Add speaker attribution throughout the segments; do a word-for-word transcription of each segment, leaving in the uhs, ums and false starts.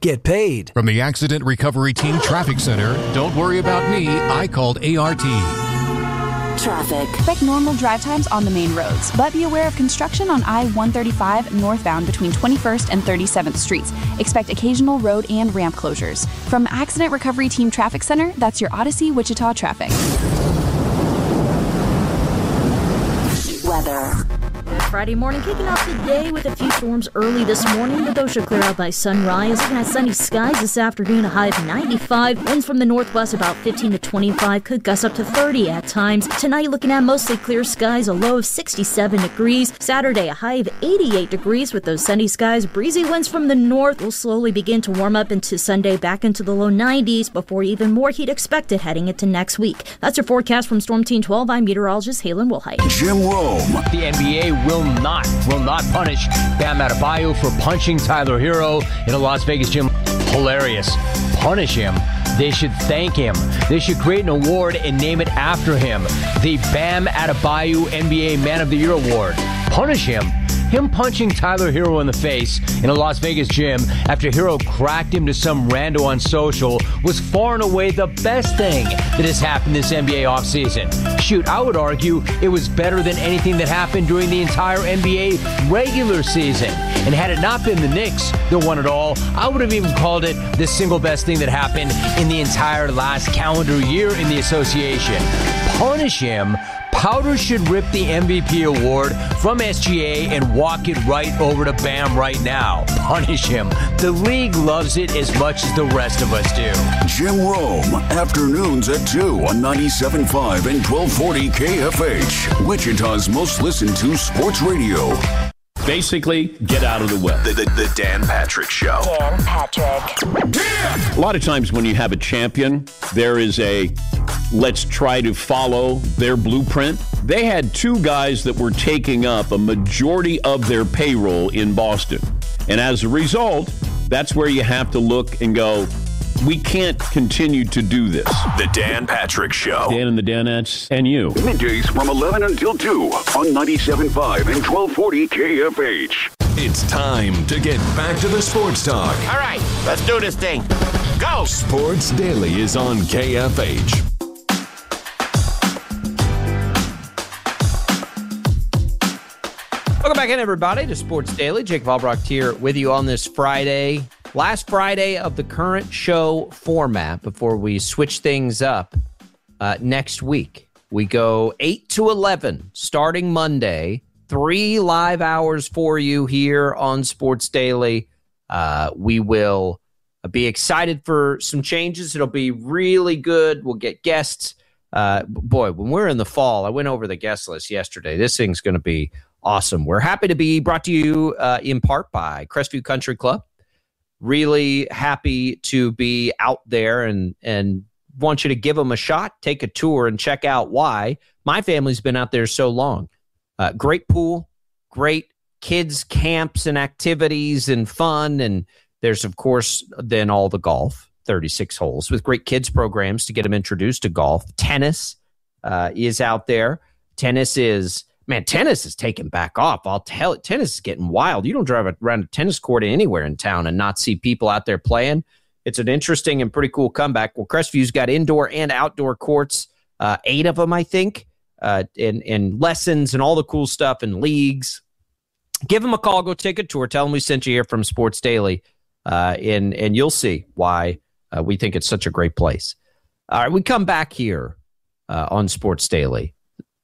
Speaker 1: get paid.
Speaker 2: From the Accident Recovery Team Traffic Center, don't worry about me, I called A R T.
Speaker 3: Traffic. Expect normal drive times on the main roads, but be aware of construction on I one thirty-five northbound between twenty-first and thirty-seventh Streets. Expect occasional road and ramp closures. From Accident Recovery Team Traffic Center, that's your Odyssey, Wichita traffic.
Speaker 4: Weather. Friday morning, kicking off the day with a few storms early this morning, but those should clear out by sunrise. Looking at sunny skies this afternoon, a high of ninety-five. Winds from the northwest about fifteen to twenty-five, could gust up to thirty at times. Tonight, looking at mostly clear skies, a low of sixty-seven degrees. Saturday, a high of eighty-eight degrees with those sunny skies. Breezy winds from the north will slowly begin to warm up into Sunday, back into the low nineties, before even more heat expected heading into next week. That's your forecast from Storm Team twelve. I'm meteorologist Halen Woolhite.
Speaker 5: Jim Rome.
Speaker 6: The N B A will not, will not punish Bam Adebayo for punching Tyler Hero in a Las Vegas gym. Hilarious. Punish him. They should thank him. They should create an award and name it after him. The Bam Adebayo N B A Man of the Year Award. Punish him. Him punching Tyler Hero in the face in a Las Vegas gym after Hero cracked him to some rando on social was far and away the best thing that has happened this N B A offseason. Shoot, I would argue it was better than anything that happened during the entire N B A regular season. And had it not been the Knicks that won it all, I would have even called it the single best thing that happened in the entire last calendar year in the association. Punish him. Powder should rip the M V P award from S G A and walk it right over to Bam right now. Punish him. The league loves it as much as the rest of us do.
Speaker 5: Jim Rome, afternoons at two on ninety-seven point five and twelve forty K F H, Wichita's most listened to sports radio.
Speaker 7: Basically, get out of the way.
Speaker 5: The, the, the Dan Patrick Show.
Speaker 4: Dan Patrick.
Speaker 7: A lot of times when you have a champion, there is a let's try to follow their blueprint. They had two guys that were taking up a majority of their payroll in Boston. And as a result, that's where you have to look and go, we can't continue to do this.
Speaker 5: The Dan Patrick Show.
Speaker 7: Dan and the Danettes and you.
Speaker 5: Middays from eleven until two on ninety-seven point five and twelve forty K F H.
Speaker 8: It's time to get back to the sports talk.
Speaker 6: All right, let's do this thing. Go!
Speaker 8: Sports Daily is on K F H.
Speaker 9: Welcome back in, everybody, to Sports Daily. Jake Valbrock here with you on this Friday. Last Friday of the current show format before we switch things up uh, next week. We go eight to eleven starting Monday. Three live hours for you here on Sports Daily. Uh, we will be excited for some changes. It'll be really good. We'll get guests. Uh, boy, when we're in the fall, I went over the guest list yesterday. This thing's going to be awesome. We're happy to be brought to you uh, in part by Crestview Country Club. Really happy to be out there and and want you to give them a shot, take a tour, and check out why. My family's been out there so long. Uh, great pool, great kids' camps and activities and fun. And there's, of course, then all the golf, thirty-six holes, with great kids programs to get them introduced to golf. Tennis uh, is out there. Tennis is... Man, tennis is taking back off. I'll tell it. Tennis is getting wild. You don't drive around a tennis court anywhere in town and not see people out there playing. It's an interesting and pretty cool comeback. Well, Crestview's got indoor and outdoor courts, uh, eight of them, I think, uh, and, and lessons and all the cool stuff and leagues. Give them a call. Go take a tour. Tell them we sent you here from Sports Daily, uh, and, and you'll see why uh, we think it's such a great place. All right, we come back here uh, on Sports Daily.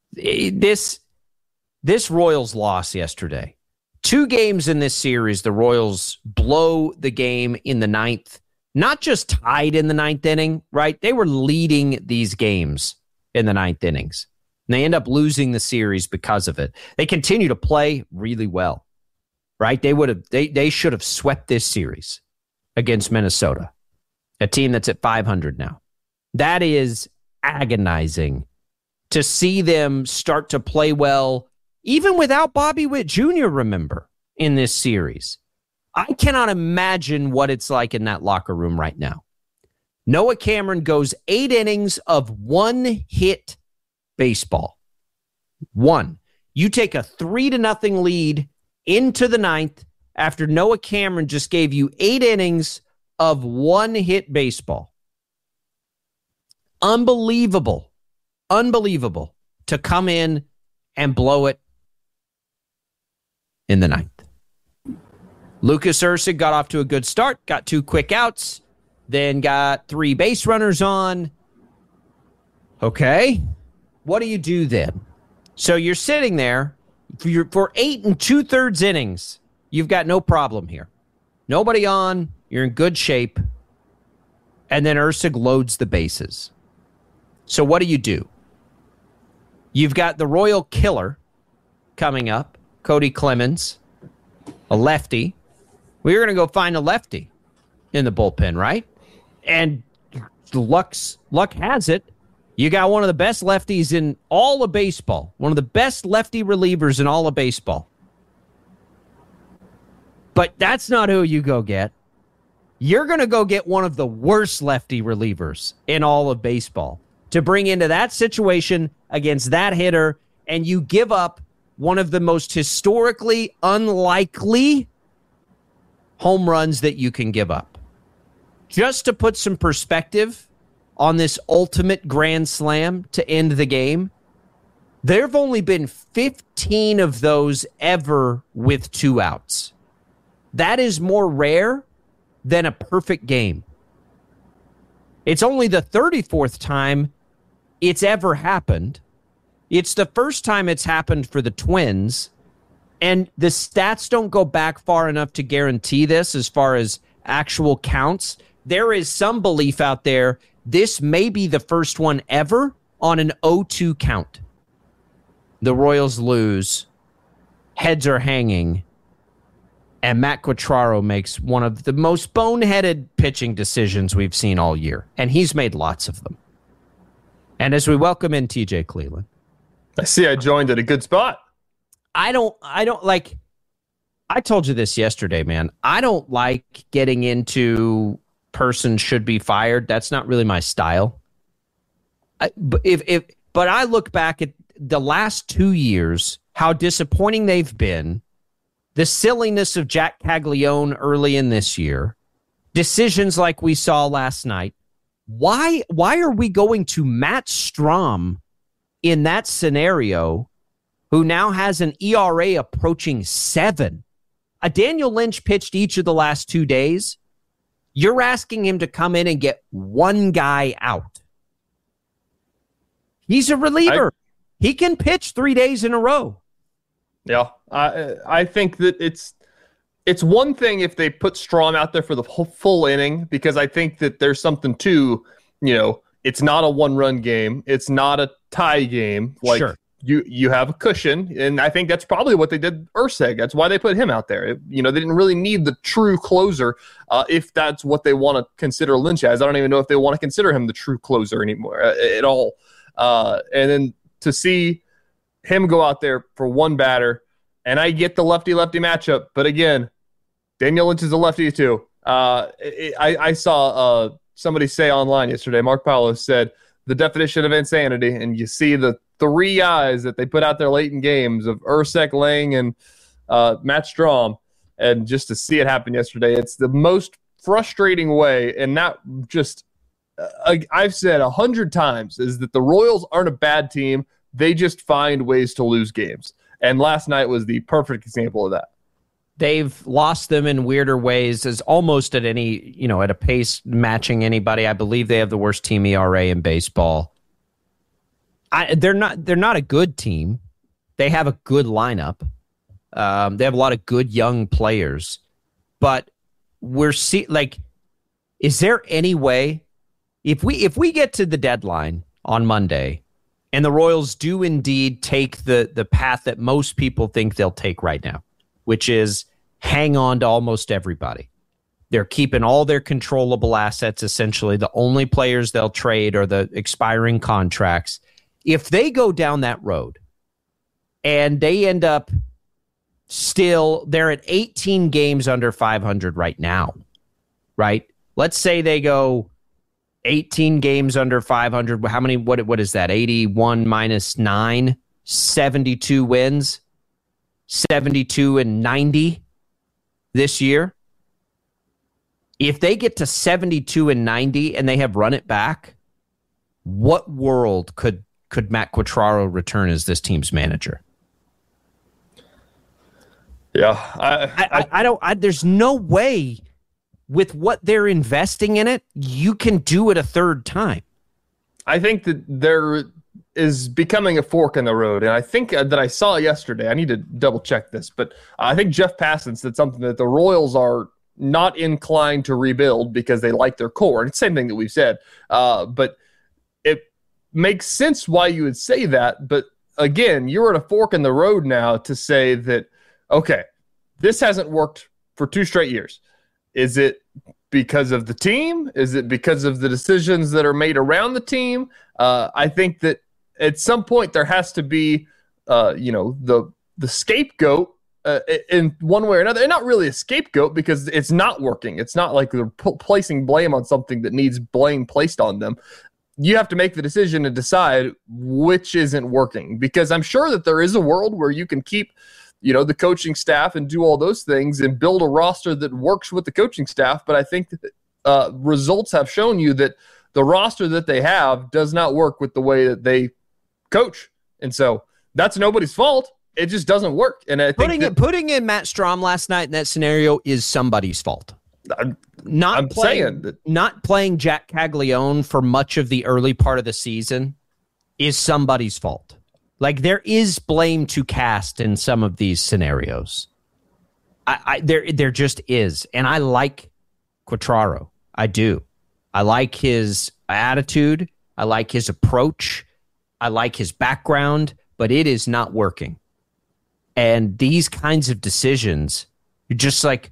Speaker 9: This... This Royals loss yesterday, two games in this series, the Royals blow the game in the ninth, not just tied in the ninth inning, right? They were leading these games in the ninth innings. And they end up losing the series because of it. They continue to play really well, right? They would have, they, they should have swept this series against Minnesota, a team that's at five hundred now. That is agonizing to see them start to play well, even without Bobby Witt Junior, remember, in this series. I cannot imagine what it's like in that locker room right now. Noah Cameron goes eight innings of one-hit baseball. One. You take a three to nothing lead into the ninth after Noah Cameron just gave you eight innings of one-hit baseball. Unbelievable. Unbelievable to come in and blow it in the ninth. Lucas Erceg got off to a good start, got two quick outs, then got three base runners on. Okay, what do you do then? So you're sitting there for, your, for eight and two-thirds innings. You've got no problem here. Nobody on. You're in good shape. And then Erceg loads the bases. So what do you do? You've got the Royal Killer coming up, Cody Clemens, a lefty. Well, you're going to go find a lefty in the bullpen, right? And luck's, luck has it. You got one of the best lefties in all of baseball, one of the best lefty relievers in all of baseball. But that's not who you go get. You're going to go get one of the worst lefty relievers in all of baseball to bring into that situation against that hitter, and you give up one of the most historically unlikely home runs that you can give up. Just to put some perspective on this ultimate grand slam to end the game, there have only been fifteen of those ever with two outs. That is more rare than a perfect game. It's only the thirty-fourth time it's ever happened. It's the first time it's happened for the Twins, and the stats don't go back far enough to guarantee this as far as actual counts. There is some belief out there this may be the first one ever on an oh two count. The Royals lose. Heads are hanging. And Matt Quatraro makes one of the most boneheaded pitching decisions we've seen all year. And he's made lots of them. And as we welcome in T J Cleveland.
Speaker 1: I see I joined at a good spot.
Speaker 9: I don't, I don't like, I told you this yesterday, man. I don't like getting into person should be fired. That's not really my style. I, but if, if, but I look back at the last two years, how disappointing they've been, the silliness of Jack Caglione early in this year, decisions like we saw last night. Why, why are we going to Matt Strom in that scenario, who now has an E R A approaching seven? A Daniel Lynch pitched each of the last two days. You're asking him to come in and get one guy out. He's a reliever. I, he can pitch three days in a row.
Speaker 1: Yeah, I I think that it's it's one thing if they put Strom out there for the whole, full inning, because I think that there's something to, you know, it's not a one-run game. It's not a tie game. Like,
Speaker 9: sure.
Speaker 1: You you have a cushion, and I think that's probably what they did Erceg. That's why they put him out there. It, you know, they didn't really need the true closer uh, if that's what they want to consider Lynch as. I don't even know if they want to consider him the true closer anymore uh, at all. Uh, and then to see him go out there for one batter, and I get the lefty-lefty matchup, but again, Daniel Lynch is a lefty too. Uh, it, I, I saw uh, somebody say online yesterday, Mark Paolo said, the definition of insanity, and you see the three guys that they put out there late in games of Erceg, Lang, and uh, Matt Strom, and just to see it happen yesterday, it's the most frustrating way, and not just uh, I've said a hundred times, is that the Royals aren't a bad team. They just find ways to lose games, and last night was the perfect example of that.
Speaker 9: They've lost them in weirder ways, as almost at any, you know, at a pace matching anybody. I believe they have the worst team E R A in baseball. I, they're not. They're not a good team. They have a good lineup. Um, they have a lot of good young players, but we're see like, is there any way if we if we get to the deadline on Monday, and the Royals do indeed take the the path that most people think they'll take right now, which is hang on to almost everybody. They're keeping all their controllable assets, essentially. The only players they'll trade are the expiring contracts. If they go down that road and they end up still, they're at eighteen games under five hundred right now, right? Let's say they go eighteen games under five hundred. How many, what, what is that? eighty-one minus nine, seventy-two wins. seventy-two and ninety this year. If they get to seventy-two and ninety and they have run it back, what world could could Matt Quatraro return as this team's manager?
Speaker 1: Yeah, I,
Speaker 9: I, I, I don't. I, there's no way with what they're investing in it, you can do it a third time.
Speaker 1: I think that there is becoming a fork in the road, and I think that I saw yesterday. I need to double check this, but I think Jeff Passan said something that the Royals are not inclined to rebuild because they like their core, and it's the same thing that we've said. Uh, but it makes sense why you would say that. But again, you're at a fork in the road now to say that, okay, this hasn't worked for two straight years. Is it because of the team? Is it because of the decisions that are made around the team? Uh, I think that at some point there has to be, uh, you know, the the scapegoat uh, in one way or another. And not really a scapegoat because it's not working. It's not like they're p- placing blame on something that needs blame placed on them. You have to make the decision and decide which isn't working, because I'm sure that there is a world where you can keep, you know, the coaching staff and do all those things and build a roster that works with the coaching staff. But I think that uh, results have shown you that the roster that they have does not work with the way that they coach. And so that's nobody's fault. It just doesn't work. And I think
Speaker 9: putting
Speaker 1: that,
Speaker 9: it, putting in Matt Strom last night in that scenario is somebody's fault.
Speaker 1: I'm,
Speaker 9: not
Speaker 1: I'm
Speaker 9: playing,
Speaker 1: saying that
Speaker 9: not playing Jack Caglione for much of the early part of the season is somebody's fault. Like, there is blame to cast in some of these scenarios. I, I there there just is. And I like Quatraro. I do. I like his attitude. I like his approach. I like his background, but it is not working. And these kinds of decisions, you're just like,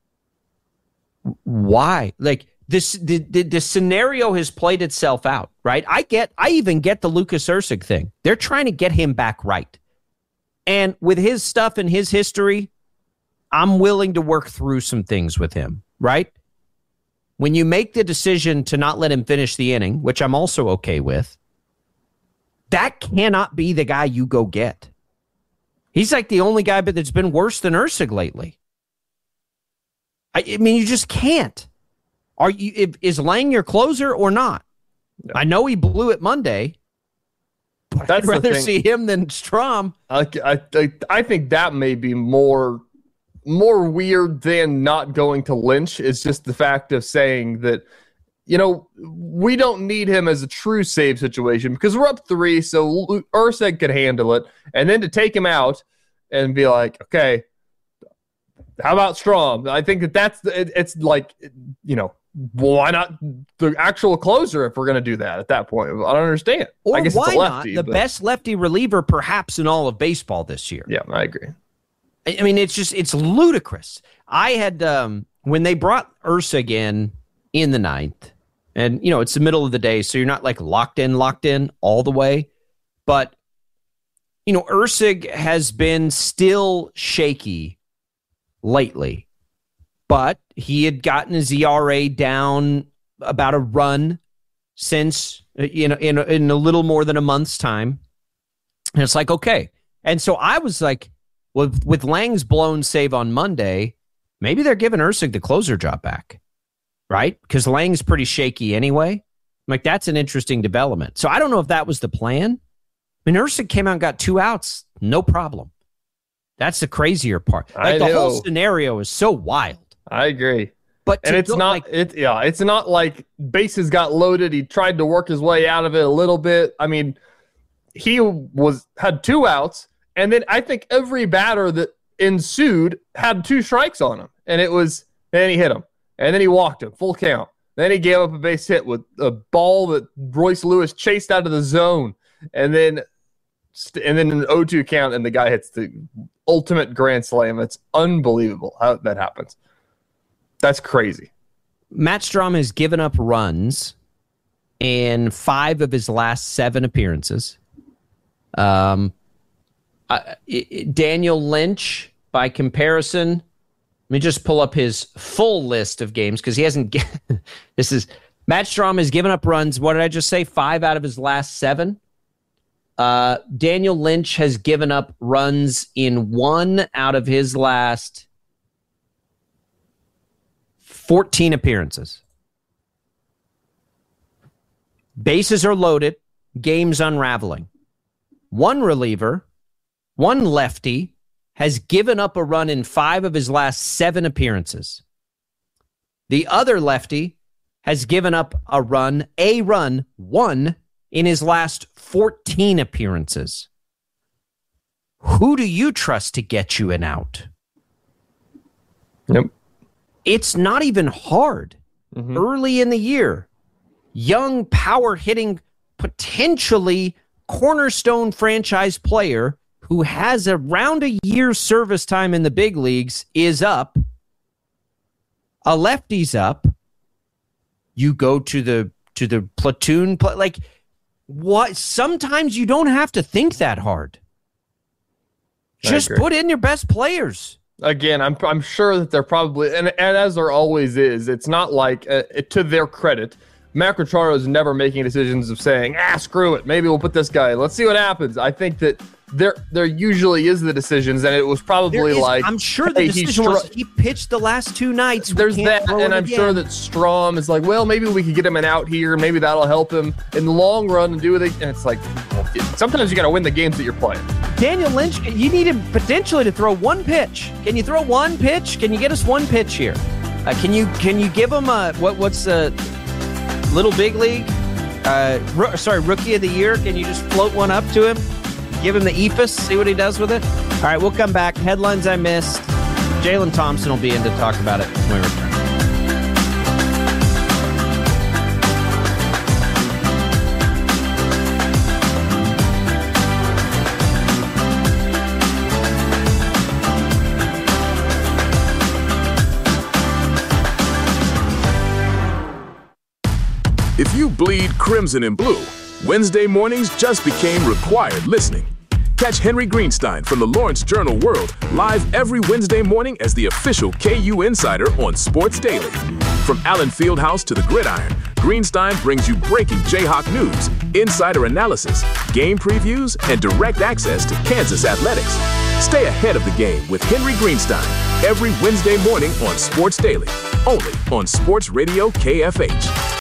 Speaker 9: why? Like, this the, the, the scenario has played itself out, right? I get, I even get the Lucas Erceg thing. They're trying to get him back right. And with his stuff and his history, I'm willing to work through some things with him, right? When you make the decision to not let him finish the inning, which I'm also okay with, that cannot be the guy you go get. He's like the only guy but that's been worse than Erceg lately. I, I mean, you just can't. Are you? If, is Lang your closer or not? No. I know he blew it Monday. But I'd rather see him than Strom.
Speaker 1: I, I, I think that may be more more weird than not going to Lynch. It's just the fact of saying that, you know, we don't need him as a true save situation because we're up three, so Erceg could handle it. And then to take him out and be like, okay, how about Strom? I think that that's it, it's like, you know, why not the actual closer if we're going to do that at that point? I don't understand.
Speaker 9: Or
Speaker 1: I guess
Speaker 9: why
Speaker 1: it's a lefty,
Speaker 9: not the
Speaker 1: but
Speaker 9: best lefty reliever perhaps in all of baseball this year?
Speaker 1: Yeah, I agree.
Speaker 9: I mean, it's just, it's ludicrous. I had, um, when they brought Erceg in in the ninth, and, you know, it's the middle of the day, so you're not like locked in, locked in all the way. But, you know, Erceg has been still shaky lately, but he had gotten his E R A down about a run since, you know, in, in a little more than a month's time. And it's like, okay. And so I was like, with, with Lang's blown save on Monday, maybe they're giving Erceg the closer job back, right? Because Lang's pretty shaky anyway. I'm like, that's an interesting development. So I don't know if that was the plan. I mean, Erceg came out and got two outs, no problem. That's the crazier part. Like, the whole scenario is so wild.
Speaker 1: I agree.
Speaker 9: But
Speaker 1: and it's
Speaker 9: go,
Speaker 1: not
Speaker 9: like,
Speaker 1: it yeah, it's not like bases got loaded. He tried to work his way out of it a little bit. I mean, he was had two outs, and then I think every batter that ensued had two strikes on him. And it was then he hit him. And then he walked him, full count. Then he gave up a base hit with a ball that Royce Lewis chased out of the zone. And then and then an oh two count, and the guy hits the ultimate grand slam. It's unbelievable how that happens. That's crazy.
Speaker 9: Matt Strom has given up runs in five of his last seven appearances. Um, uh, it, Daniel Lynch, by comparison, let me just pull up his full list of games because he hasn't. This is Matt Strom has given up runs. What did I just say? Five out of his last seven. Uh, Daniel Lynch has given up runs in one out of his last fourteen appearances. Bases are loaded, games unraveling. One reliever, one lefty, has given up a run in five of his last seven appearances. The other lefty has given up a run, a run, one in his last fourteen appearances. Who do you trust to get you an out?
Speaker 1: Yep.
Speaker 9: It's not even hard. Mm-hmm. Early in the year, young, power-hitting, potentially cornerstone franchise player who has around a year's service time in the big leagues is up. A lefty's up. You go to the to the platoon play. Like, what? Sometimes you don't have to think that hard. Just put in your best players.
Speaker 1: Again, I'm I'm sure that they're probably, and, and as there always is, it's not like, uh, to their credit, Matt Quatraro is never making decisions of saying, ah, screw it, maybe we'll put this guy, let's see what happens. I think that there there usually is the decisions, and it was probably
Speaker 9: is,
Speaker 1: like,
Speaker 9: I'm sure the hey, decision was he pitched the last two nights.
Speaker 1: There's that, and I'm again. sure that Strom is like, well, maybe we could get him an out here, maybe that'll help him in the long run and do it. And it's like, well, sometimes you got to win the games that you're playing.
Speaker 9: Daniel Lynch, you need him potentially to throw one pitch. Can you throw one pitch? Can you get us one pitch here? Uh, can you can you give him a what? What's a little big league? Uh, ro- sorry, rookie of the year. Can you just float one up to him? Give him the E F A S, see what he does with it. All right, we'll come back. Headlines I missed. Jalen Thompson will be in to talk about it when we return.
Speaker 10: If you bleed crimson and blue, Wednesday mornings just became required listening. Catch Henry Greenstein from the Lawrence Journal World live every Wednesday morning as the official K U insider on Sports Daily. From Allen Fieldhouse to the gridiron, Greenstein brings you breaking Jayhawk news, insider analysis, game previews, and direct access to Kansas athletics. Stay ahead of the game with Henry Greenstein every Wednesday morning on Sports Daily, only on Sports Radio K F H.